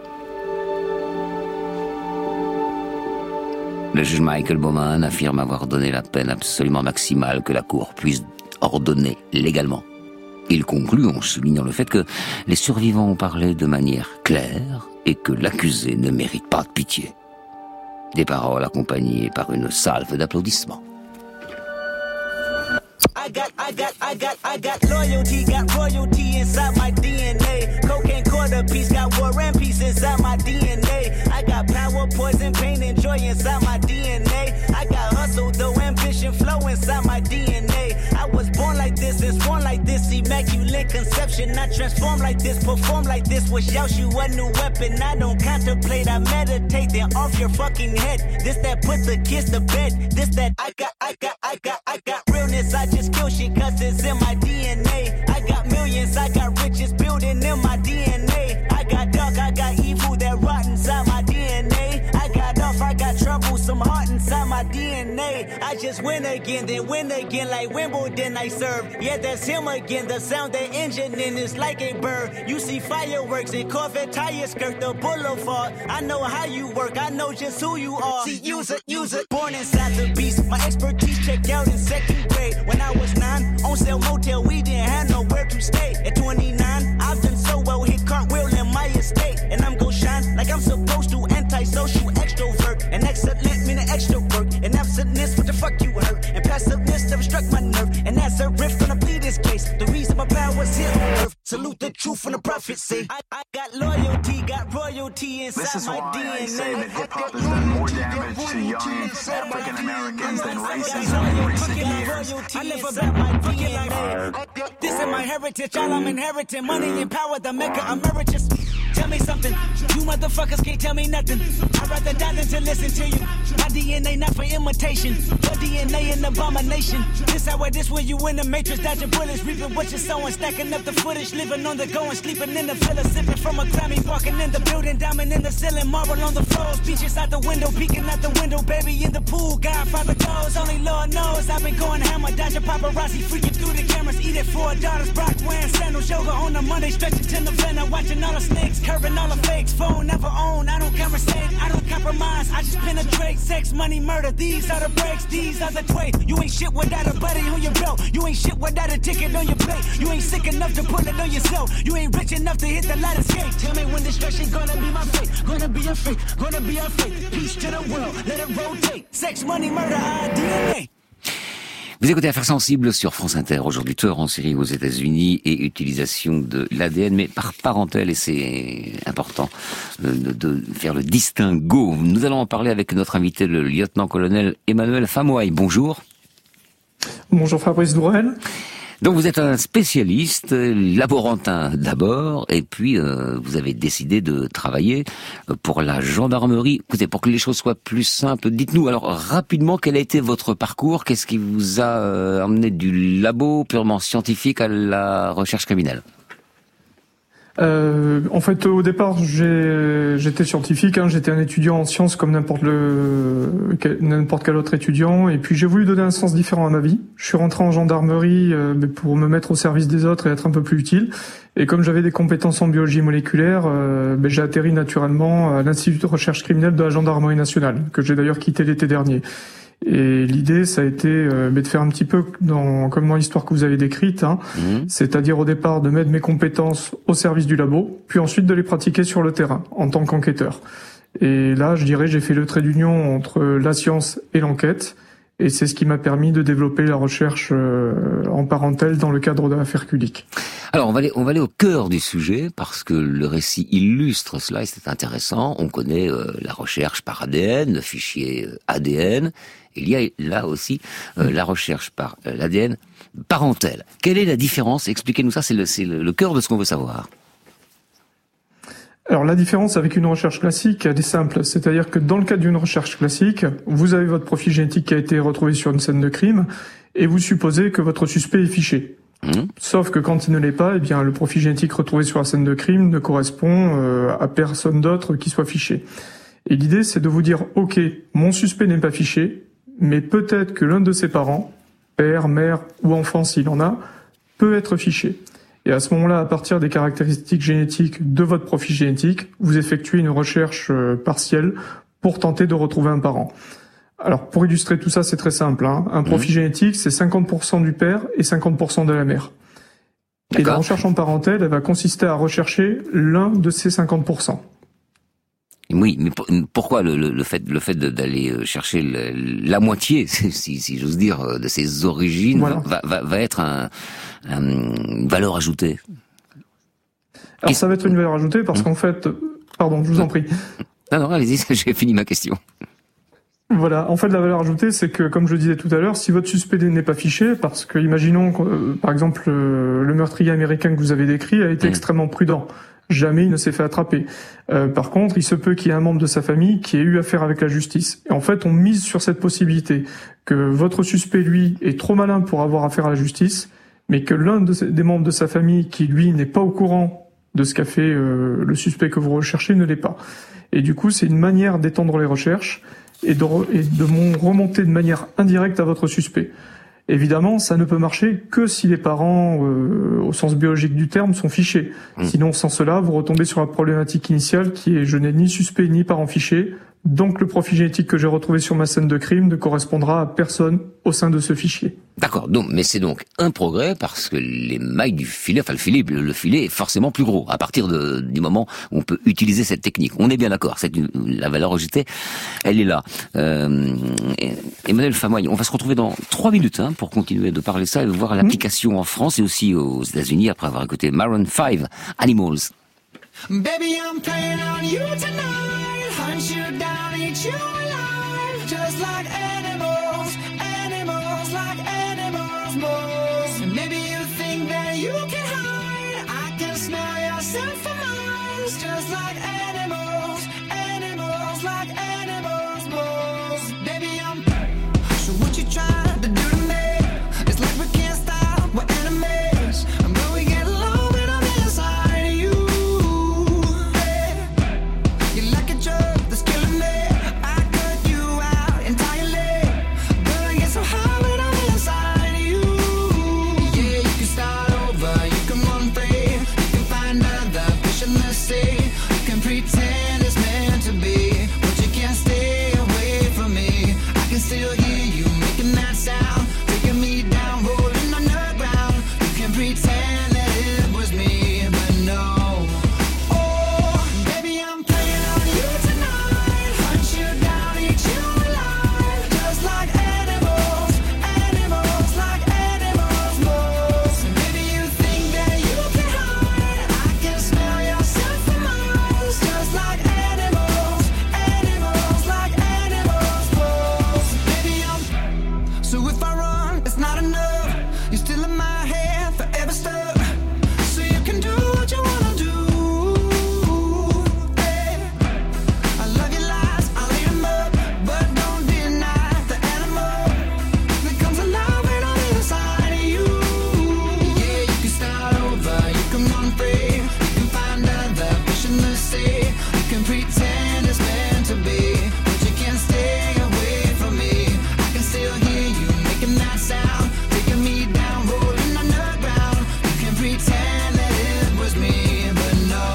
Le juge Michael Bowman affirme avoir donné la peine absolument maximale que la Cour puisse ordonner légalement. Il conclut en soulignant le fait que les survivants ont parlé de manière claire et que l'accusé ne mérite pas de pitié. Des paroles accompagnées par une salve d'applaudissements. I got loyalty, got royalty inside my DNA. Cocaine quarter piece, got war and peace inside my DNA. I got power, poison, pain, and joy inside my DNA. I got hustle, though, ambition, flow inside my DNA. I was born like this and sworn like this, immaculate conception. I transform like this, perform like this, wish out you a new weapon. I don't contemplate, I meditate, then off your fucking head. This that put the kids to bed. This that I got realness, I just kill shit cause it's in my DNA. I got millions, I got riches building in my DNA. I got dark, I got evil that rot inside my DNA. I got off, I got trouble, some heart inside my DNA. I just win again, then win again like Wimbledon I serve. Yeah, that's him again, the sound that engine in is like a bird. You see fireworks and Corvette tires skirt the boulevard. I know how you work, I know just who you are. See, use it, born inside the beast. My expertise checked out in 2nd grade. When I was 9, on sale motel, we didn't have nowhere to stay. At 29, I've done so well, hit cartwheel in my estate. And I'm gon' shine like I'm supposed to, antisocial extrovert. And excellent meaning extra work. And absentness, what the fuck you hurt? And passiveness never struck my nerve. And that's a riff, gonna plead this case. The reason my power's here on earth. Salute the truth from the prophets say. I got loyalty, got royalty inside my DNA. This is why I say that hip-hop has done more damage to young African Americans than racism in recent years. I live about my DNA. This is my heritage, all I'm inheriting. Money and power, the maker emeritus. Tell me something, you motherfuckers can't tell me nothing. I'd rather die than to listen to you. My DNA not for imitation. Your DNA an abomination. This how this where you in the matrix, dodging bullets, reaping what you're sowing, stacking up the footage, living on the go and sleeping in the villa, sipping from a Grammy, walking in the building, diamond in the ceiling, marble on the floors, beaches out the window, peeking out the window, baby in the pool, Godfather goes, only Lord knows I've been going hammer, dodging paparazzi, freaking through the cameras, eating 4 daughters, Brock wearing sandals, yoga on a Monday, stretching to November, watching all the snakes, curving all the fakes, phone never own, I don't conversate, I don't compromise, I just penetrate, sex, money, murder, these are the breaks, these are the tway, you ain't shit without a buddy on your belt, you ain't shit without a ticket on your plate, you ain't sick enough to put it on yourself, you ain't rich enough to hit the light escape, tell me when destruction gonna be my fate, gonna be a fate, gonna be a fate, peace to the world, let it rotate, sex, money, murder, DNA. Vous écoutez Affaires sensibles sur France Inter. Aujourd'hui, tueur en série aux États-Unis et utilisation de l'ADN, mais par parentèle, et c'est important de faire le distinguo. Nous allons en parler avec notre invité, le lieutenant-colonel Emmanuel Famouaille. Bonjour. Bonjour Fabrice Drouel. Donc vous êtes un spécialiste, laborantin d'abord, et puis vous avez décidé de travailler pour la gendarmerie. Écoutez, pour que les choses soient plus simples, dites-nous alors rapidement quel a été votre parcours, qu'est-ce qui vous a emmené du labo purement scientifique à la recherche criminelle ? En fait, au départ, j'étais scientifique, j'étais un étudiant en sciences comme n'importe quel autre étudiant, et puis j'ai voulu donner un sens différent à ma vie. Je suis rentré en gendarmerie pour me mettre au service des autres et être un peu plus utile. Et comme j'avais des compétences en biologie moléculaire, j'ai atterri naturellement à l'Institut de recherche criminelle de la gendarmerie nationale, que j'ai d'ailleurs quitté l'été dernier. Et l'idée, ça a été de faire un petit peu comme dans l'histoire que vous avez décrite, c'est-à-dire au départ de mettre mes compétences au service du labo, puis ensuite de les pratiquer sur le terrain en tant qu'enquêteur. Et là, je dirais, j'ai fait le trait d'union entre la science et l'enquête, et c'est ce qui m'a permis de développer la recherche en parentèle dans le cadre de l'affaire Kulik. Alors, on va aller au cœur du sujet, parce que le récit illustre cela, et c'est intéressant. On connaît la recherche par ADN, le fichier ADN. Il y a là aussi la recherche par l'ADN parentèle. Quelle est la différence ? Expliquez-nous ça, c'est le cœur de ce qu'on veut savoir. Alors la différence avec une recherche classique, elle est simple. C'est-à-dire que dans le cadre d'une recherche classique, vous avez votre profil génétique qui a été retrouvé sur une scène de crime, et vous supposez que votre suspect est fiché. Sauf que quand il ne l'est pas, eh bien le profil génétique retrouvé sur la scène de crime ne correspond à personne d'autre qui soit fiché. Et l'idée, c'est de vous dire, ok, mon suspect n'est pas fiché, mais peut-être que l'un de ses parents, père, mère ou enfant s'il en a, peut être fiché. Et à ce moment-là, à partir des caractéristiques génétiques de votre profil génétique, vous effectuez une recherche partielle pour tenter de retrouver un parent. Alors, pour illustrer tout ça, c'est très simple. Un profil génétique, c'est 50% du père et 50% de la mère. D'accord. Et la recherche en parentèle, elle va consister à rechercher l'un de ces 50%. Oui, mais pourquoi le fait d'aller chercher la moitié, si j'ose dire, de ses origines, voilà, va être une valeur ajoutée? Alors ça va être une valeur ajoutée parce qu'en fait... Pardon, je vous en prie. Non, allez-y, j'ai fini ma question. Voilà, en fait la valeur ajoutée, c'est que, comme je disais tout à l'heure, si votre suspect n'est pas fiché, parce que imaginons, par exemple, le meurtrier américain que vous avez décrit a été extrêmement prudent. Jamais il ne s'est fait attraper. Par contre, il se peut qu'il y ait un membre de sa famille qui ait eu affaire avec la justice. Et en fait, on mise sur cette possibilité que votre suspect, lui, est trop malin pour avoir affaire à la justice, mais que l'un des membres de sa famille qui, lui, n'est pas au courant de ce qu'a fait le suspect que vous recherchez ne l'est pas. Et du coup, c'est une manière d'étendre les recherches et de remonter de manière indirecte à votre suspect. Évidemment, ça ne peut marcher que si les parents, au sens biologique du terme, sont fichés. Sinon, sans cela, vous retombez sur la problématique initiale qui est « je n'ai ni suspect ni parent fiché ». Donc le profil génétique que j'ai retrouvé sur ma scène de crime ne correspondra à personne au sein de ce fichier. D'accord, mais c'est donc un progrès parce que les mailles du filet, enfin le filet est forcément plus gros à partir du moment où on peut utiliser cette technique. On est bien d'accord, la valeur ajoutée, elle est là. Emmanuel Famouaille, on va se retrouver dans 3 minutes pour continuer de parler ça et de voir l'application en France et aussi aux États-Unis après avoir écouté Maroon 5, Animals. Baby, I'm playing on you tonight. Hunt you down, eat you alive. Just like animals, animals like animals, moles. Maybe you think that you can hide. I can smell yourself for miles. Just like animals, animals like animals, moles. you making that sound, taking me down, rolling underground. You can pretend that it was me, but no. Oh, baby, I'm playing on you tonight. Hunt you down, eat you alive, just like animals, animals, like animals most. Baby, you think that you can hide? I can smell yourself for miles, just like animals, animals, like animals most. Baby, so if I run, it's not enough. You're still in my head, forever stuck. So you can do what you wanna do. Hey, I love your lies, I'll eat them up, but don't deny the animal that comes alive right on the inside of you. Yeah, you can start over, you can run free, you can find other fish in the sea. You can pretend it's meant to be, but you can't stay away from me. I can still hear you making that sound, taking me down, rolling underground. You can pretend that it was me, but no.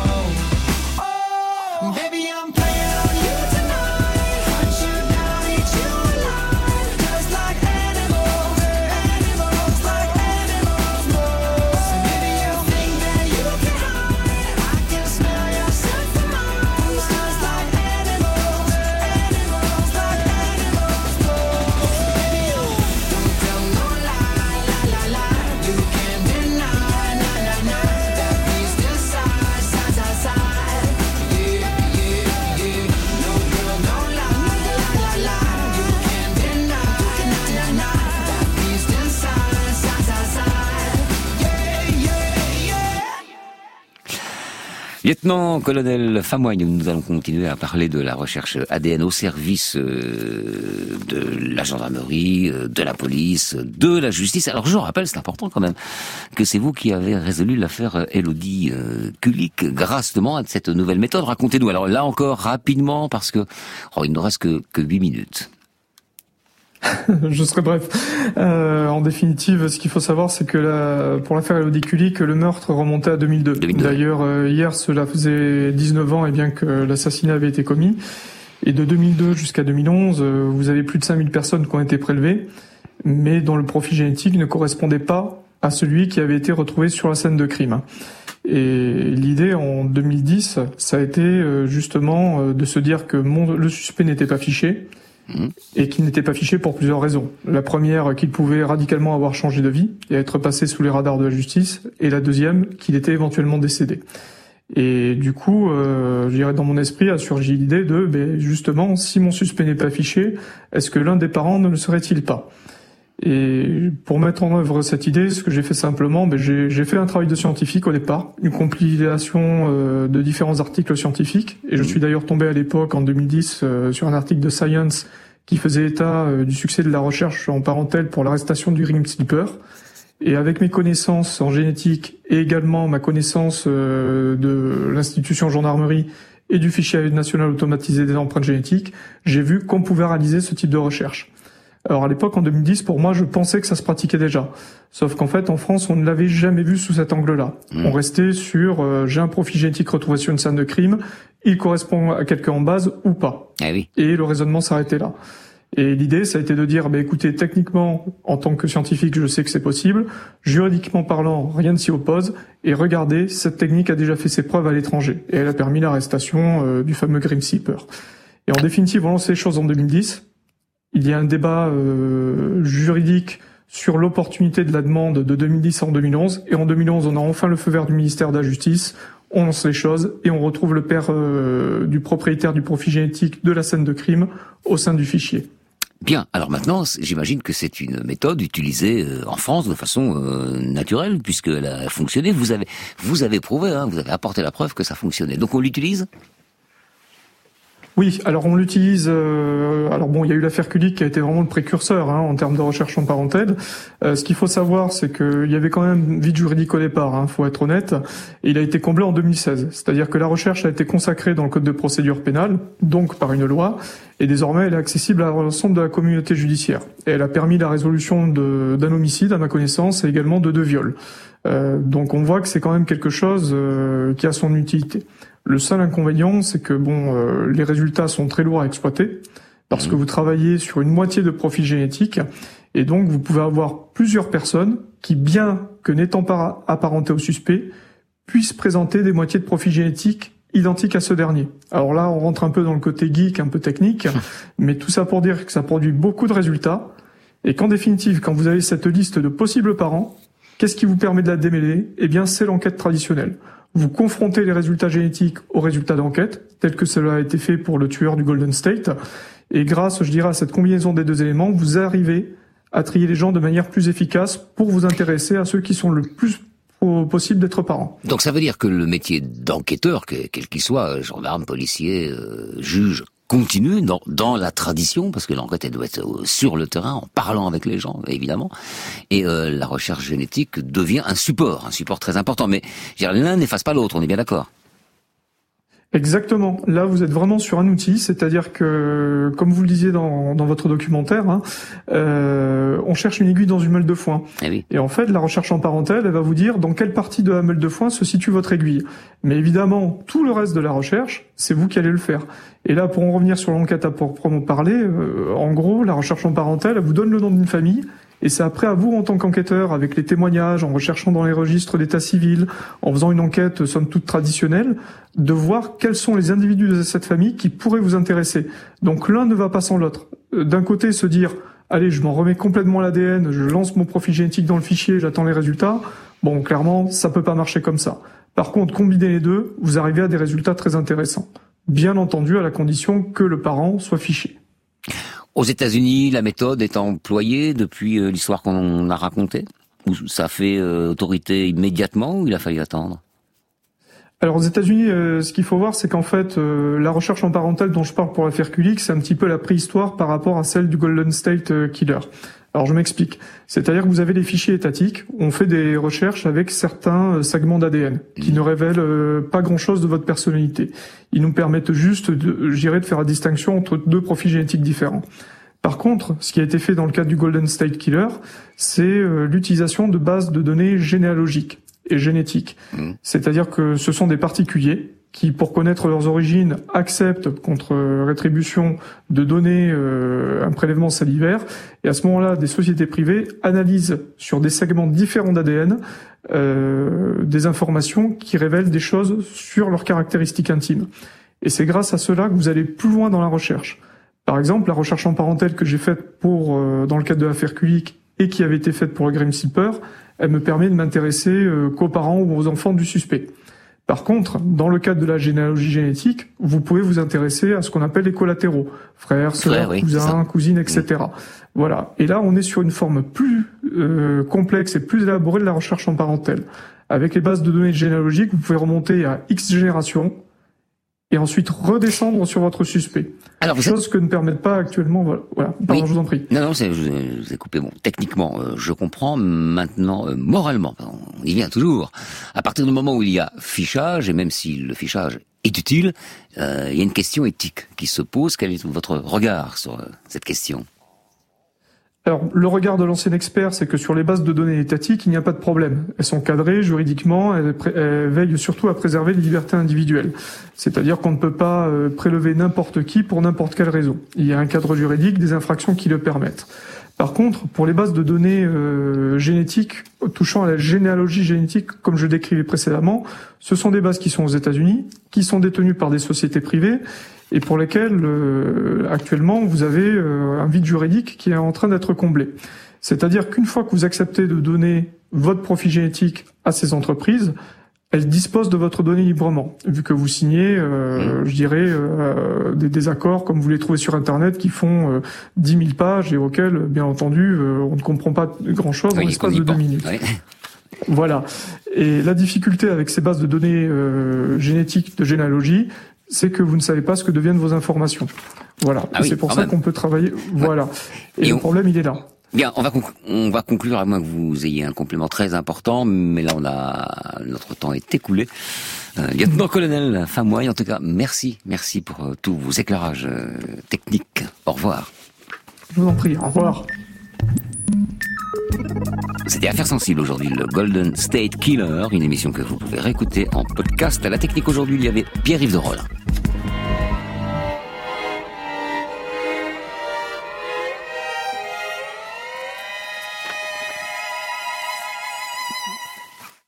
Oh, baby, I'm playing on you tonight. Hunt you down, eat you alive, just like animals, animals, like animals most. Baby, you think that you can hide? I can smell yourself for miles, just like animals, animals, like animals most. Baby, don't tell no lie, lie, lie, lie. You can't deny, nah, nah, nah, that beast inside, side, side, side. Yeah, yeah, yeah. No girl, don't lie, lie, lie, lie. You can't deny, nah, nah, nah, that beast inside, side, side, side. Yeah, yeah, yeah. Lieutenant-colonel Famoigne, nous allons continuer à parler de la recherche ADN au service de la gendarmerie, de la police, de la justice. Alors je rappelle, c'est important quand même, que c'est vous qui avez résolu l'affaire Élodie Kulik grâce à cette nouvelle méthode. Racontez-nous. Alors là encore, rapidement, parce que il ne reste que 8 minutes. Je serai bref. En définitive, ce qu'il faut savoir, c'est que pour l'affaire Élodie Kulik, le meurtre remontait à 2002. D'ailleurs, hier, cela faisait 19 ans et bien que l'assassinat avait été commis. Et de 2002 jusqu'à 2011, vous avez plus de 5000 personnes qui ont été prélevées, mais dont le profil génétique ne correspondait pas à celui qui avait été retrouvé sur la scène de crime. Et l'idée en 2010, ça a été justement de se dire que le suspect n'était pas fiché, et qu'il n'était pas fiché pour plusieurs raisons. La première, qu'il pouvait radicalement avoir changé de vie et être passé sous les radars de la justice, et la deuxième, qu'il était éventuellement décédé. Et du coup, je dirais dans mon esprit a surgi l'idée de, justement, si mon suspect n'est pas fiché, est-ce que l'un des parents ne le serait-il pas ? Et pour mettre en œuvre cette idée, ce que j'ai fait simplement, j'ai fait un travail de scientifique au départ, une compilation de différents articles scientifiques. Et je suis d'ailleurs tombé à l'époque, en 2010, sur un article de Science qui faisait état du succès de la recherche en parentèle pour l'arrestation du Grim Sleeper. Et avec mes connaissances en génétique et également ma connaissance de l'institution gendarmerie et du fichier national automatisé des empreintes génétiques, j'ai vu qu'on pouvait réaliser ce type de recherche. Alors à l'époque, en 2010, pour moi, je pensais que ça se pratiquait déjà. Sauf qu'en fait, en France, on ne l'avait jamais vu sous cet angle-là. On restait sur j'ai un profil génétique retrouvé sur une scène de crime, il correspond à quelqu'un en base ou pas. Ah oui. Et le raisonnement s'arrêtait là. Et l'idée, ça a été de dire, écoutez, techniquement, en tant que scientifique, je sais que c'est possible. Juridiquement parlant, rien ne s'y oppose. Et regardez, cette technique a déjà fait ses preuves à l'étranger. Et elle a permis l'arrestation du fameux Grim Sleeper. Et en définitive, on lance les choses en 2010. Il y a un débat juridique sur l'opportunité de la demande de 2010 en 2011. Et en 2011, on a enfin le feu vert du ministère de la Justice. On lance les choses et on retrouve le père du propriétaire du profil génétique de la scène de crime au sein du fichier. Bien, alors maintenant, j'imagine que c'est une méthode utilisée en France de façon naturelle, puisqu'elle a fonctionné. Vous avez prouvé, vous avez apporté la preuve que ça fonctionnait. Donc on l'utilise ? Oui, alors on l'utilise. Il y a eu l'affaire Kulik qui a été vraiment le précurseur en termes de recherche en parentèle. Ce qu'il faut savoir, c'est qu'il y avait quand même un vide juridique au départ, faut être honnête. Et il a été comblé en 2016. C'est-à-dire que la recherche a été consacrée dans le code de procédure pénale, donc par une loi, et désormais elle est accessible à l'ensemble de la communauté judiciaire. Et elle a permis la résolution d'un homicide, à ma connaissance, et également de 2 viols. Donc on voit que c'est quand même quelque chose qui a son utilité. Le seul inconvénient, c'est que les résultats sont très lourds à exploiter, parce que vous travaillez sur une moitié de profil génétique, et donc vous pouvez avoir plusieurs personnes qui, bien que n'étant pas apparentées au suspect, puissent présenter des moitiés de profil génétique identiques à ce dernier. Alors là, on rentre un peu dans le côté geek, un peu technique, mais tout ça pour dire que ça produit beaucoup de résultats, et qu'en définitive, quand vous avez cette liste de possibles parents, qu'est-ce qui vous permet de la démêler ? Eh bien, c'est l'enquête traditionnelle. Vous confrontez les résultats génétiques aux résultats d'enquête, tel que cela a été fait pour le tueur du Golden State, et grâce, je dirais, à cette combinaison des deux éléments, vous arrivez à trier les gens de manière plus efficace pour vous intéresser à ceux qui sont le plus possible d'être parents. Donc ça veut dire que le métier d'enquêteur, quel qu'il soit, gendarme, policier, juge, continue dans la tradition, parce que l'enquête elle doit être sur le terrain, en parlant avec les gens, évidemment, et la recherche génétique devient un support très important. Mais je veux dire, l'un n'efface pas l'autre, on est bien d'accord. Exactement. Là, vous êtes vraiment sur un outil, c'est-à-dire que, comme vous le disiez dans votre documentaire, on cherche une aiguille dans une meule de foin. Oui. Et en fait, la recherche en parentèle, elle va vous dire dans quelle partie de la meule de foin se situe votre aiguille. Mais évidemment, tout le reste de la recherche, c'est vous qui allez le faire. Et là, pour en revenir sur l'enquête à proprement parler, en gros, la recherche en parentèle, elle vous donne le nom d'une famille. Et c'est après à vous, en tant qu'enquêteur, avec les témoignages, en recherchant dans les registres d'état civil, en faisant une enquête somme toute traditionnelle, de voir quels sont les individus de cette famille qui pourraient vous intéresser. Donc l'un ne va pas sans l'autre. D'un côté, se dire, allez, je m'en remets complètement à l'ADN, je lance mon profil génétique dans le fichier, j'attends les résultats. Bon, clairement, ça peut pas marcher comme ça. Par contre, combiner les deux, vous arrivez à des résultats très intéressants. Bien entendu, à la condition que le parent soit fiché. Aux États-Unis, la méthode est employée depuis l'histoire qu'on a racontée ? Ou ça fait autorité immédiatement, ou il a fallu attendre ? Alors aux États-Unis, ce qu'il faut voir, c'est qu'en fait, la recherche en parentèle dont je parle pour l'affaire Kulik, c'est un petit peu la préhistoire par rapport à celle du Golden State Killer. Alors je m'explique. C'est-à-dire que vous avez les fichiers étatiques, on fait des recherches avec certains segments d'ADN qui ne révèlent pas grand-chose de votre personnalité. Ils nous permettent juste, de faire la distinction entre deux profils génétiques différents. Par contre, ce qui a été fait dans le cadre du Golden State Killer, c'est l'utilisation de bases de données généalogiques et génétiques. C'est-à-dire que ce sont des particuliers qui, pour connaître leurs origines, acceptent contre rétribution de donner un prélèvement salivaire. Et à ce moment-là, des sociétés privées analysent sur des segments différents d'ADN des informations qui révèlent des choses sur leurs caractéristiques intimes. Et c'est grâce à cela que vous allez plus loin dans la recherche. Par exemple, la recherche en parentèle que j'ai faite dans le cadre de l'affaire Kulik et qui avait été faite pour le Grim Sleeper, elle me permet de m'intéresser qu'aux parents ou aux enfants du suspect. Par contre, dans le cadre de la généalogie génétique, vous pouvez vous intéresser à ce qu'on appelle les collatéraux, frères, sœurs, cousins, cousines, etc. Voilà. Et là, on est sur une forme plus complexe et plus élaborée de la recherche en parentèle. Avec les bases de données généalogiques, vous pouvez remonter à X générations et ensuite redescendre sur votre suspect. Alors, chose que ne permettent pas actuellement. Voilà. Pardon, je vous en prie. Non, je vous ai coupé. Bon, techniquement, je comprends. Maintenant, moralement, on y vient toujours. À partir du moment où il y a fichage, et même si le fichage est utile, il y a une question éthique qui se pose. Quel est votre regard sur cette question ? Alors, le regard de l'ancien expert, c'est que sur les bases de données étatiques, il n'y a pas de problème. Elles sont cadrées juridiquement, elles veillent surtout à préserver les libertés individuelles. C'est-à-dire qu'on ne peut pas prélever n'importe qui pour n'importe quelle raison. Il y a un cadre juridique, des infractions qui le permettent. Par contre, pour les bases de données génétiques touchant à la généalogie génétique, comme je décrivais précédemment, ce sont des bases qui sont aux États-Unis, qui sont détenues par des sociétés privées, et pour lesquelles actuellement vous avez un vide juridique qui est en train d'être comblé. C'est-à-dire qu'une fois que vous acceptez de donner votre profil génétique à ces entreprises, elles disposent de votre donnée librement, vu que vous signez, des accords comme vous les trouvez sur Internet qui font 10 000 pages et auxquels, bien entendu, on ne comprend pas grand-chose en l'espace de 2 minutes. Oui. Voilà. Et la difficulté avec ces bases de données génétiques de généalogie, c'est que vous ne savez pas ce que deviennent vos informations. Voilà. C'est pour ça qu'on peut travailler. Voilà. Et le problème, il est là. Bien, on va conclure, à moins que vous ayez un complément très important, mais là notre temps est écoulé. Lieutenant-colonel Famoy, en tout cas, merci pour tous vos éclairages techniques. Au revoir. Je vous en prie, au revoir. C'était Affaires sensibles aujourd'hui, le Golden State Killer, une émission que vous pouvez réécouter en podcast. À la technique aujourd'hui, il y avait Pierre-Yves de Rollin.